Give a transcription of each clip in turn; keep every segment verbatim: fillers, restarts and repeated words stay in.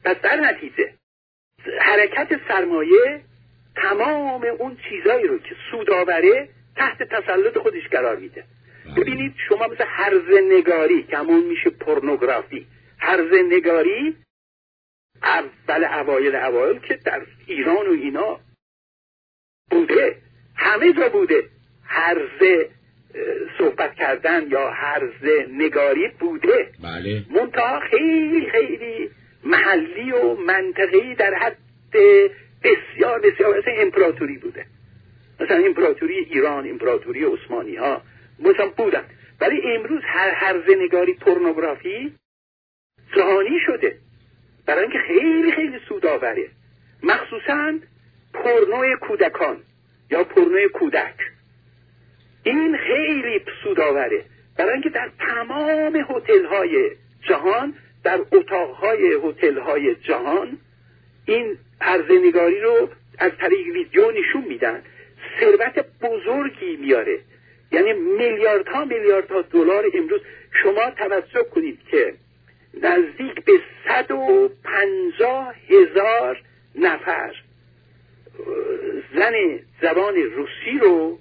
پس در نتیجه حرکت سرمایه تمام اون چیزایی رو که سودآوره تحت تسلط خودش قرار میده. ببینید شما مثل هرزه نگاری که همون میشه پورنوگرافی، هرزه نگاری اول اوایل اوایل که در ایران و اینا بوده، همه جا بوده، هرزه صحبت کردن یا هرزه نگاری بوده. بله. منتها خیلی خیلی محلی و منطقی در حد بسیار بسیار مثل امپراتوری بوده، مثلا امپراتوری ایران، امپراتوری عثمانی ها مثلا بودن. ولی امروز هر هرزه نگاری پورنوگرافی جهانی شده برای اینکه خیلی خیلی سودآوره، مخصوصا پورنوی کودکان یا پورنوی کودک. این خیلی سودآوره برای اینکه در تمام هتل‌های جهان، در اتاق‌های هتل‌های جهان این عرضه‌نگاری رو از طریق ویدیو نشون میدن. ثروت بزرگی میاره، یعنی میلیاردها میلیاردها دلار. امروز شما توجه کنید که نزدیک به صد و پنجاه هزار نفر زن زبان روسی رو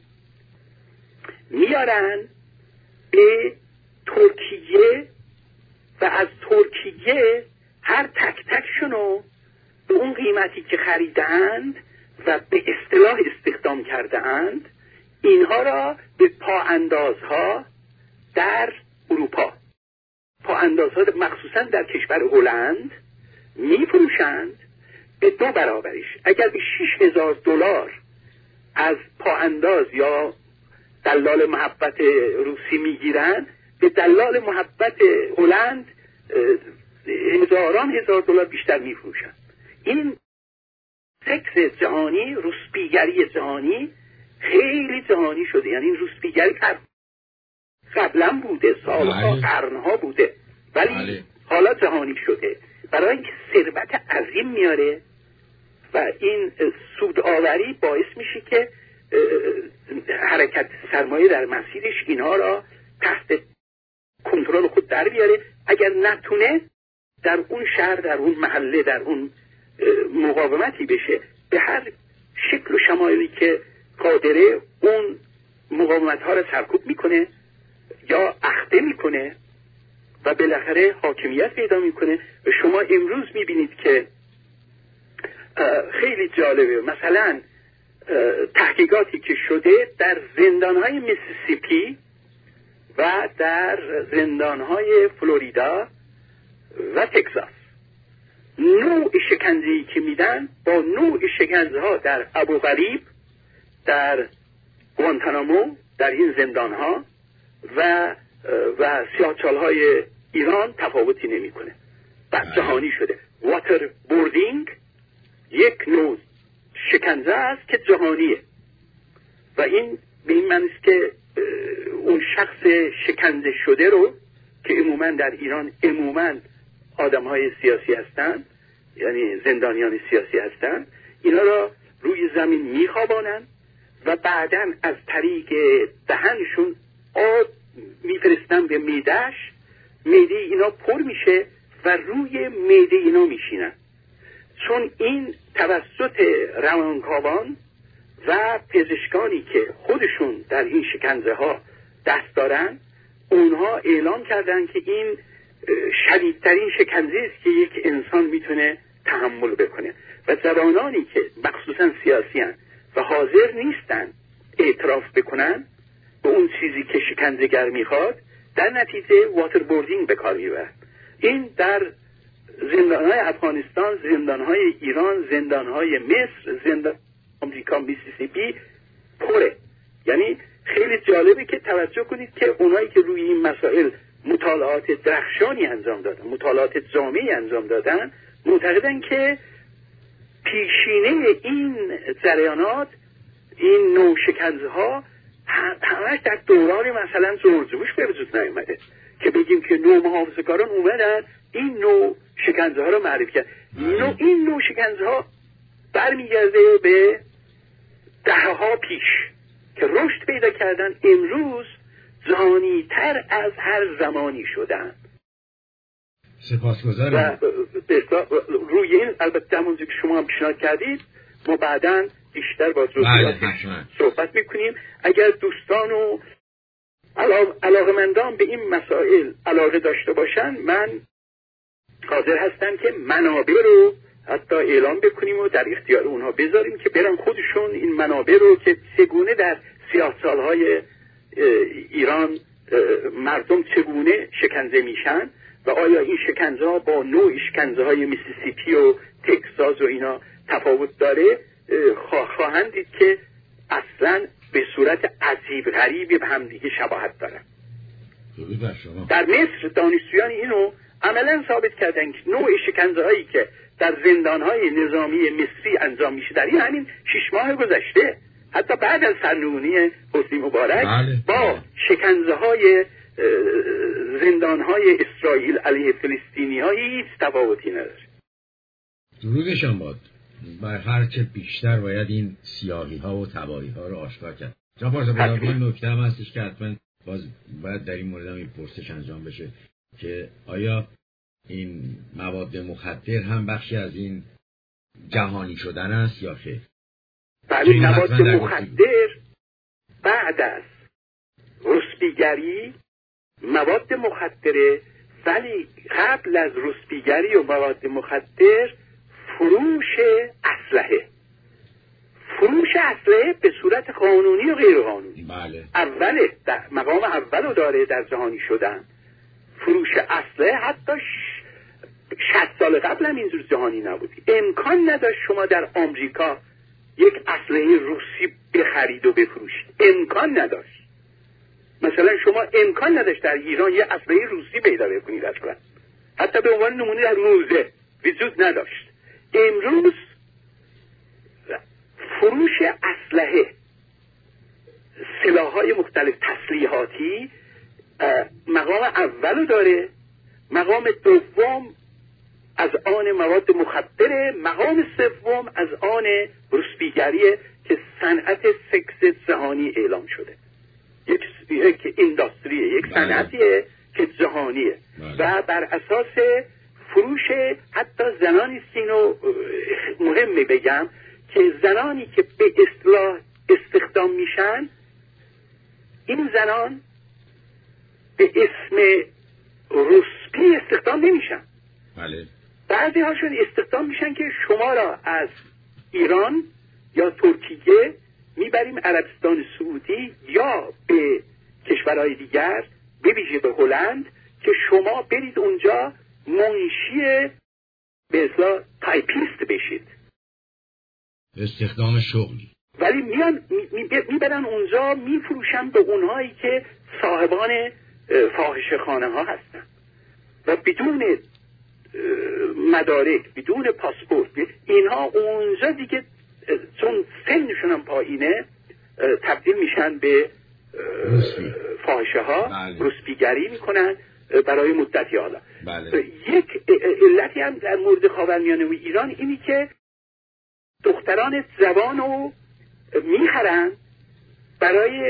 میارن به ترکیه و از ترکیه هر تک تکشونو به اون قیمتی که خریدند و به اصطلاح استخدام کرده‌اند اینها را به پااندازها در اروپا، پااندازها مخصوصا در کشور هلند میفروشند به دو برابرش. اگر به شش هزار دلار از پاانداز یا دلال محبت روسی میگیرن، به دلال محبت هلند هزاران هزار دلار بیشتر میفروشن. این سکس جهانی، روسپیگری جهانی خیلی جهانی شده. یعنی این روسپیگری قبلا بوده، سالها قرنها بوده، ولی بله. حالا جهانی شده برای اینکه ثروت عظیم میاره و این سودآوری باعث میشه که حرکت سرمایه در مسیرش اینها را تحت کنترل خود در بیاره. اگر نتونه در اون شهر، در اون محله، در اون مقاومتی بشه، به هر شکل و شمایلی که قادره اون مقاومت ها را سرکوب میکنه یا اخته میکنه و بالاخره حاکمیت پیدا میکنه. و شما امروز میبینید که خیلی جالبه، مثلا تحقیقاتی که شده در زندانهای میسیسیپی و در زندانهای فلوریدا و تگزاس، نوع شکنجه‌ای که میدن با نوع شکنجه ها در ابوغریب، در گوانتانامو، در این زندانها و و سیاه‌چال‌های ایران تفاوتی نمیکنه. بعد جهانی شده. واتر بوردینگ یک نوع شکنجه است که جهانیه و این به این معنی است که اون شخص شکنجه شده رو که عموما در ایران عموما آدم‌های سیاسی هستند، یعنی زندانیان سیاسی هستند، اینا را روی زمین میخوابانند و بعداً از طریق دهنشون آب میفرستن به معده‌اش، معده اینا پر میشه و روی معده اینا میشینن. چون این توسط روانکاوان و پزشکانی که خودشون در این شکنجه ها دست دارن، اونها اعلام کردن که این شدیدترین شکنجه است که یک انسان میتونه تحمل بکنه و جوانانی که مخصوصا سیاسی هستند و حاضر نیستن اعتراف بکنن به اون چیزی که شکنجهگر میخواد، در نتیجه واتر بوردینگ به کار میبرن. این در زندانهای افغانستان، زندانهای ایران، زندانهای مصر، زندان آمریکا میسیسیپی پره. یعنی خیلی جالبه که توجه کنید که اونایی که روی این مسائل مطالعات درخشانی انجام دادن، مطالعات جامعی انجام دادن، معتقدن که پیشینه این جریانات، این نوع شکنجه ها همش در دوران مثلا جورج بوش به وجود نیامده که بگیم که نوع محافظه‌کاران اومدن این نوع شکنجه ها رو معرفی کرد. نوع این نوع شکنجه ها برمیگرده به دهه ها پیش که رشد پیدا کردن، امروز جهانی تر از هر زمانی شدن. سپاسگزارم. روی این البته همونجور که شما هم پیشنهاد کردید ما بعداً بیشتر با جزئیاتش صحبت میکنیم. اگر دوستان و علاقه‌مندان به این مسائل علاقه داشته باشن، من حاضر هستم که منابع رو حتی اعلام بکنیم و در اختیار اونها بذاریم که برن خودشون این منابع رو که چگونه در سیاه‌سال‌های ایران مردم چگونه شکنجه میشن و آیا این شکنجه ها با نوع شکنجه های میسیسیپی و تکساس و اینا تفاوت داره، خواهند دید که اصلا به صورت عجیب غریبی به همدیگه شباهت دارن. در مصر دانشجویان اینو عملا ثابت کردن که نوع شکنجه هایی که در زندان های نظامی مصری انجام میشه در این همین شش ماه گذشته، حتی بعد از سرنگونی حسنی مبارک، بله. با شکنجه های زندان های اسرائیل علیه فلسطینی ها هیچ تفاوتی نداره. درودشان باد. بر هرچه بیشتر باید این سیاهی ها و تباهی ها رو آشکار کرد. جناب پارسا این نکته هم هستش که حتما باز باید در این مورد هم این پرسش انجام بشه که آیا این مواد مخدر هم بخشی از این جهانی شدن است یا خیر؟ بله، مواد مخدر بعد از رسبیگری مواد مخدره، ولی قبل از رسبیگری و مواد مخدر فروش اسلحه فروش اسلحه به صورت قانونی و غیر قانونی. بله. اوله در مقام اولو داره در جهانی شدن فروش اسلحه. حتی شصت سال قبل هم اینجور جهانی نبود. امکان نداشت شما در آمریکا یک اسلحه روسی بخرید و بفروشید، امکان نداشت. مثلا شما امکان نداشت در ایران یه اسلحه روسی پیدا بکنید اصلا، حتی به عنوان نمونه در موزه وجود نداشت. امروز فروش اسلحه، سلاح‌های مختلف تسلیحاتی مقام اولو داره، مقام دوم از آن مواد مخدره، مقام سوم از آن رسبیگریه که صنعت سکس جهانی اعلام شده. یک یک اینداستریه، یک صنعتیه که جهانیه و بر اساس فروش حتی زنانی است که اینو مهمه بگم که زنانی که به اصطلاح استخدام میشن، این زنان به اسم رسپی استخدام نمیشن. بله. بعضی هاشون استخدام میشن که شما را از ایران یا ترکیه میبریم عربستان سعودی یا به کشورهای دیگر، به ویژه به هلند، که شما برید اونجا منشی به اصطلاح تایپیست بشید، استخدام شغلی. ولی میان میبرن اونجا میفروشن به اونهایی که صاحبان فاحشه خانه ها هستن و بدون مدارک، بدون پاسپورت. اینها اونجا دیگه چون سنشون هم پایینه تبدیل میشن به فاحشه ها، رسبیگری میکنن برای مدتی. حالا بله. یک علتی هم در مورد خاورمیانه و ایران اینی که دختران جوان رو میخرن برای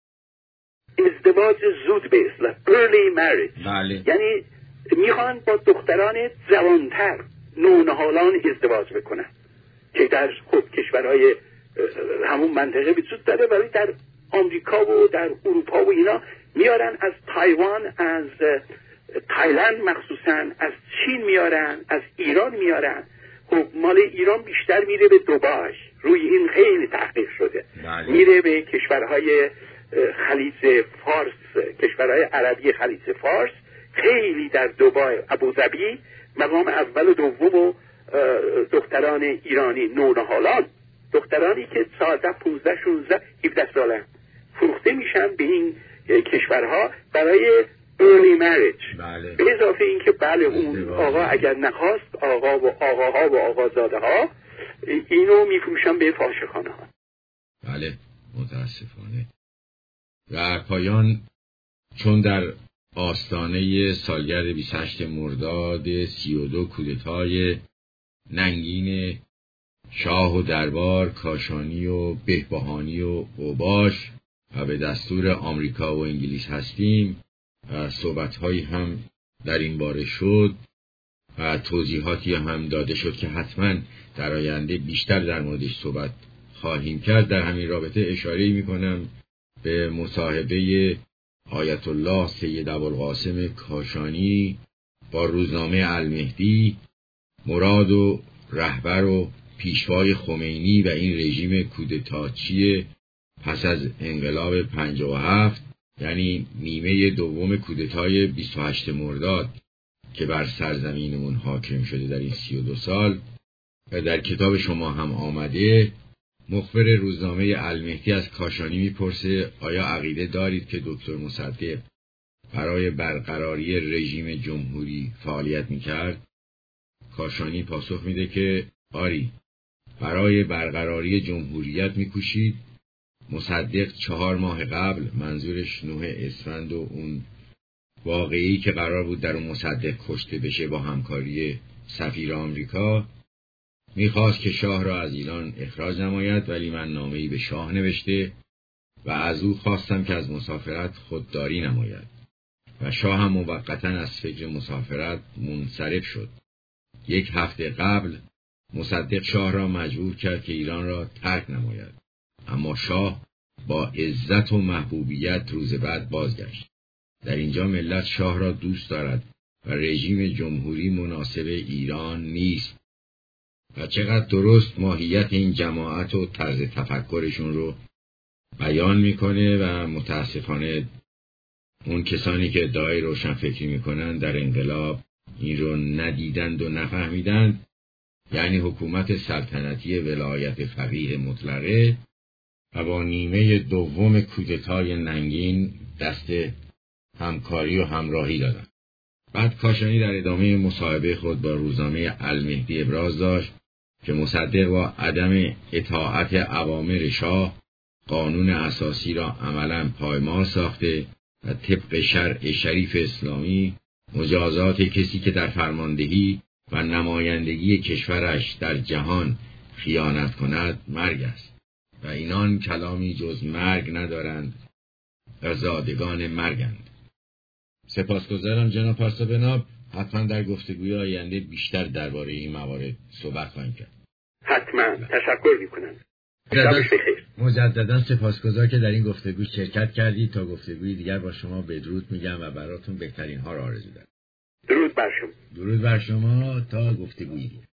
ازدواج زود، به اصطلاح early marriage. بله. یعنی میخوان با دختران جوانتر، نونهالان ازدواج بکنن که در خود کشورهای همون منطقه وجود داره، ولی در آمریکا و در اروپا و اینا میارن، از تایوان، از تایلند مخصوصا، از چین میارن، از ایران میارن. خب مال ایران بیشتر میره به دوبای، روی این خیلی تحقیق شده. بله. میره به کشورهای خلیج فارس، کشورهای عربی خلیج فارس، خیلی در دوبای، ابوظبی مقام اول و دوم و دختران ایرانی نونهالان، دخترانی که چهارده پانزده شانزده هفده ساله فروخته میشن به این کشورها برای early marriage. بله. به اضافه این که بله اون آقا اگر نخواست، آقا و آقاها و آقازاده ها اینو میفروشن به فاحشه‌خانه ها. بله متاسفانه. و پایان، چون در آستانه سالگرد بیست و هشتم مرداد سی و دو کودتای ننگین شاه و دربار کاشانی و بهبهانی و اوباش و به دستور آمریکا و انگلیس هستیم و صحبت‌هایی هم در این باره شد، و توضیحاتی هم داده شد که حتما در آینده بیشتر در موردش صحبت خواهیم کرد. در همین رابطه اشاره می‌کنم به مصاحبه آیت الله سید ابوالقاسم کاشانی با روزنامه المهدی، مراد و رهبر و پیشوای خمینی و این رژیم کودتاچی پس از انقلاب پنجاه و هفت، یعنی نیمه دوم کودتای بیست و هشت مرداد که بر سرزمینمون حاکم شده در این سی و دو سال. و در کتاب شما هم آمده. مخبر روزنامه المهدی از کاشانی میپرسه آیا عقیده دارید که دکتر مصدق برای برقراری رژیم جمهوری فعالیت میکرد؟ کاشانی پاسخ میده که آری، برای برقراری جمهوریت میکوشید. مصدق چهار ماه قبل، منظورش نه اسفند و اون واقعی که قرار بود در اون مصدق کشته بشه با همکاری سفیر آمریکا، میخواست که شاه را از ایران اخراج نماید، ولی من نامه‌ای به شاه نوشته و از او خواستم که از مسافرت خودداری نماید و شاه هم موقتا از فکر مسافرت منصرف شد. یک هفته قبل مصدق شاه را مجبور کرد که ایران را ترک نماید، اما شاه با عزت و محبوبیت روز بعد بازگشت. در اینجا ملت شاه را دوست دارد و رژیم جمهوری مناسب ایران نیست. و چقدر درست ماهیت این جماعت و طرز تفکرشون رو بیان میکنه و متاسفانه اون کسانی که ادعای روشنفکری میکنن در انقلاب این رو ندیدند و نفهمیدند. یعنی حکومت سلطنتی ولایت فقیه مطلقه و با نیمه دوم کودتای ننگین دست همکاری و همراهی دادند. بعد کاشانی در ادامه مصاحبه خود با روزنامه المهدی ابراز داشت که مصدق با عدم اطاعت اوامر شاه قانون اساسی را عملاً پایمال ساخته و طبق شرع شریف اسلامی مجازات کسی که در فرماندهی و نمایندگی کشورش در جهان خیانت کند مرگ است و اینان کلامی جز مرگ ندارند و زادگان مرگند. سپاسگزارم جناب پارسا بناب. حتما در گفتگوی آینده بیشتر درباره این موارد صحبت خواهیم کرد. حتما. تشکر میکنم. مجددا سپاسگزار که در این گفتگو شرکت کردید. تا گفتگوی دیگر با شما بدرود میگم و براتون بهترین ها را آرزو دارم. درود بر شما. درود بر شما. تا گفتگوی دیگر.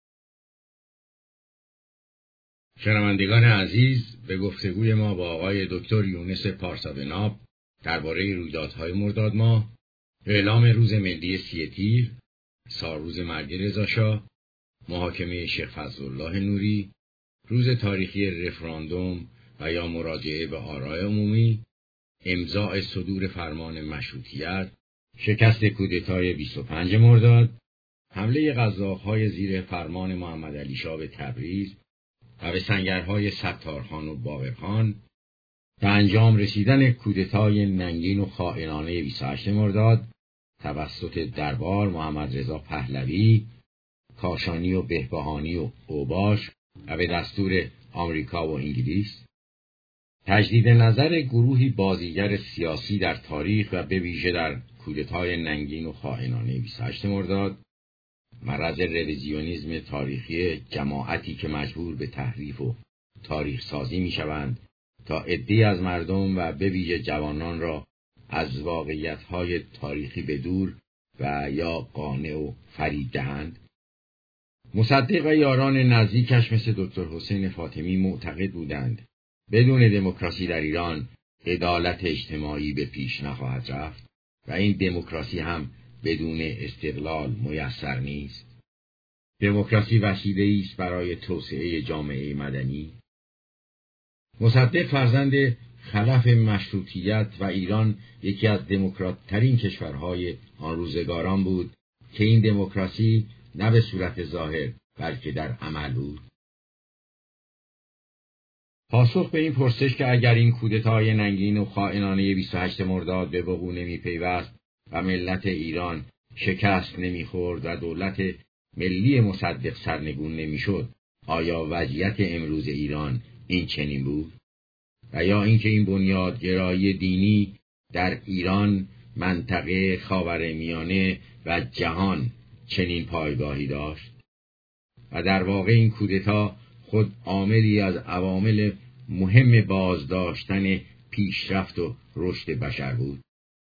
شنوندگان عزیز، به گفتگوی ما با آقای دکتر یونس پارسا بناب درباره رویدادهای مرداد ماه، اعلام روز ملی سی تیر، سالروز مرگ رضا شاه، محاکمه شیخ فضلالله نوری، روز تاریخی رفراندوم و یا مراجعه به آراء عمومی، امضاء صدور فرمان مشروطیت، شکست کودتای بیست و پنج مرداد، حمله قزاق‌های زیر فرمان محمد علی شاه به تبریز و به سنگرهای ستارخان و باقرخان، به انجام رسیدن کودتای ننگین و خائنانه بیست و هشت مرداد توسط دربار محمد رضا پهلوی، کاشانی و بهبهانی و اوباش و به دستور آمریکا و انگلیس، تجدید نظر گروهی بازیگر سیاسی در تاریخ و به ویژه در کودتای ننگین و خائنانه بیست و هشت مرداد، مرض رویزیونیسم تاریخی جماعتی که مجبور به تحریف و تاریخ سازی می شوند تا عده‌ای از مردم و به ویژه جوانان را از واقعیت‌های تاریخی به دور و یا قانع و فریب دهند. مصدق و یاران نزدیکش مثل دکتر حسین فاطمی معتقد بودند بدون دموکراسی در ایران عدالت اجتماعی به پیش نخواهد رفت و این دموکراسی هم بدون استقلال میسر نیست. دموکراسی وسیله‌ای است برای توسعه جامعه مدنی. مصدق فرزند خلف مشروطیت و ایران یکی از دموکرات‌ترین کشورهای آن روزگاران بود که این دموکراسی نه به صورت ظاهر بلکه در عمل بود. پاسخ به این پرسش که اگر این کودتای ننگین و خائنانه بیست و هشت مرداد به وقوع نمی پیوست و ملت ایران شکست نمی خورد و دولت ملی مصدق سرنگون نمی شد، آیا وضعیت امروز ایران این چنین بود؟ و یا اینکه این بنیادگرایی دینی در ایران، منطقه خاورمیانه و جهان چنین پایگاهی داشت و در واقع این کودتا خود عاملی از عوامل مهم بازداشتن پیشرفت و رشد بشر بود.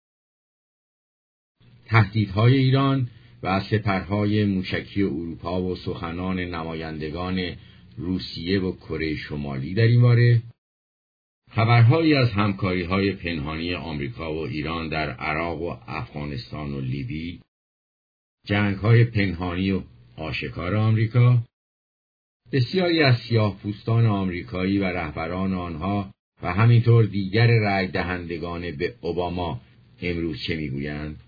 تهدیدهای ایران و سپرهای موشکی اروپا و سخنان نمایندگان روسیه و کره شمالی در این باره، خبرهایی از همکاری‌های پنهانی آمریکا و ایران در عراق و افغانستان و لیبی، جنگ‌های پنهانی و آشکار آمریکا، بسیاری از سیاه‌پوستان آمریکایی و رهبران آنها و همینطور دیگر رأی دهندگان به اوباما امروز چه میگویند؟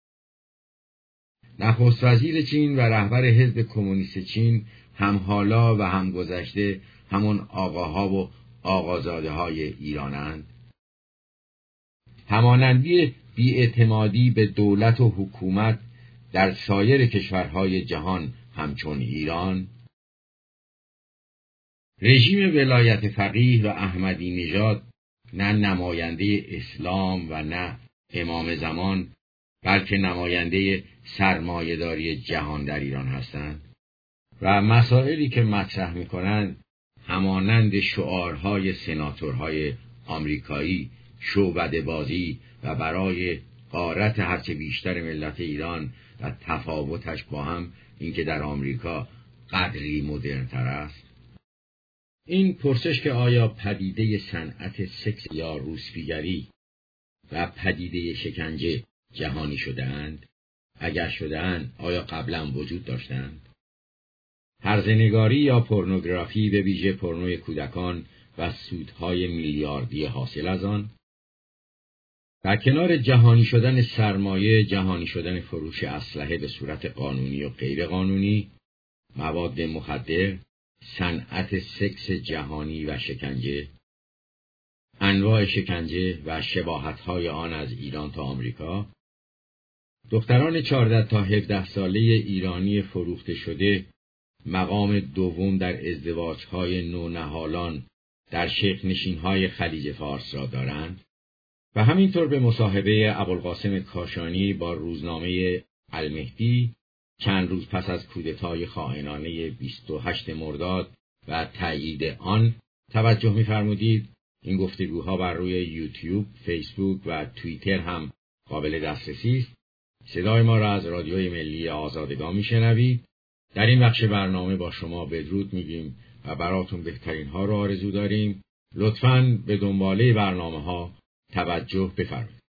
نخست وزیر چین و رهبر حزب کمونیست چین هم حالا و هم گذشته همون آقاها و آقازاده های ایرانند. همانندی بی‌اعتمادی به دولت و حکومت در سایر کشورهای جهان همچون ایران، رژیم ولایت فقیه و احمدی نژاد نه نماینده اسلام و نه امام زمان، بلکه نماینده سرمایه‌داری جهان در ایران هستند و مسائلی که مطرح می‌کنند همانند شعارهای سناتورهای آمریکایی، شعبده بازی و برای غارت هرچه بیشتر ملت ایران و تفاوتش با هم اینکه در آمریکا قدری مدرن‌تر است. این پرسش که آیا پدیده صنعت سکس یا روسپیگری و پدیده شکنجه جهانی شده‌اند؟ اگر شده‌اند آیا قبلا وجود داشتند؟ هرزنگاری یا پورنوگرافی، به ویژه پورنوی کودکان و سودهای میلیاردی حاصل از آن، در کنار جهانی شدن سرمایه، جهانی شدن فروش اسلحه به صورت قانونی و غیر قانونی، مواد مخدر، صنعت سکس جهانی و شکنجه، انواع شکنجه و شباهت‌های آن از ایران تا آمریکا، دختران چهارده تا هفده ساله ایرانی فروخته شده مقام دوم در ازدواج‌های نونهالان در شیخ نشین‌های خلیج فارس را دارند و همینطور به مصاحبه ابوالقاسم کاشانی با روزنامه المهدی چند روز پس از کودتای خائنانه بیست و هشتم مرداد و تایید آن توجه می‌فرمودید. این گفتگوها بر روی یوتیوب، فیسبوک و توییتر هم قابل دسترسی است. صدای ما را از رادیوی ملی آزادگان میشنوید. در این بخش برنامه با شما بدرود میگیم و براتون بهترین ها را آرزو داریم. لطفاً به دنباله برنامه ها توجه بفرمایید.